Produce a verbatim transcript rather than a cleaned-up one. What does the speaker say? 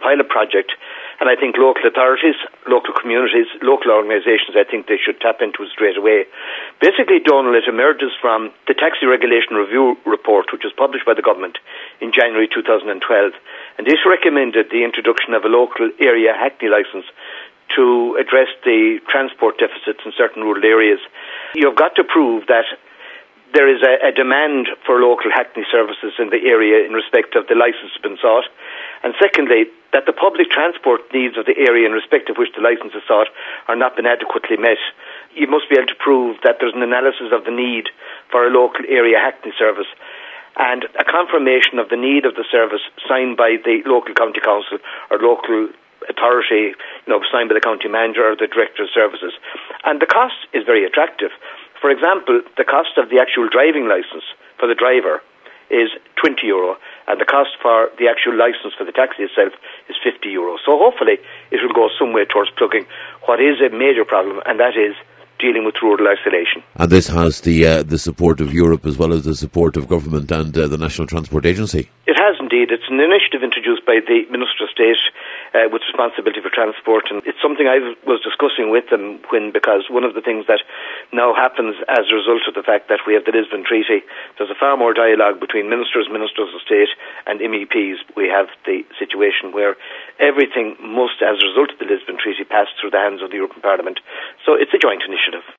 pilot project, and I think local authorities, local communities, local organisations, I think they should tap into it straight away. Basically, Donald, it emerges from the Taxi Regulation Review report, which was published by the government in January two thousand twelve, and this recommended the introduction of a local area hackney licence to address the transport deficits in certain rural areas. You've got to prove that there is a, a demand for local hackney services in the area in respect of the licence has been sought. And secondly, that the public transport needs of the area in respect of which the licence is sought are not been adequately met. You must be able to prove that there's an analysis of the need for a local area hackney service and a confirmation of the need of the service signed by the local county council or local authority, you know, signed by the county manager or the director of services. And the cost is very attractive. For example, the cost of the actual driving licence for the driver is twenty euro, and the cost for the actual licence for the taxi itself is fifty euro. So hopefully it will go some way towards plugging what is a major problem, and that is dealing with rural isolation. And this has the uh, the support of Europe as well as the support of government and uh, the National Transport Agency. It has indeed. It's an initiative introduced by the Minister of State uh, with responsibility for transport, and it's something I was discussing with them when, because one of the things that now happens as a result of the fact that we have the Lisbon Treaty, there's a far more dialogue between ministers, ministers of state and M E Ps. We have the situation where everything must, as a result of the Lisbon Treaty, pass through the hands of the European Parliament. So it's a joint initiative.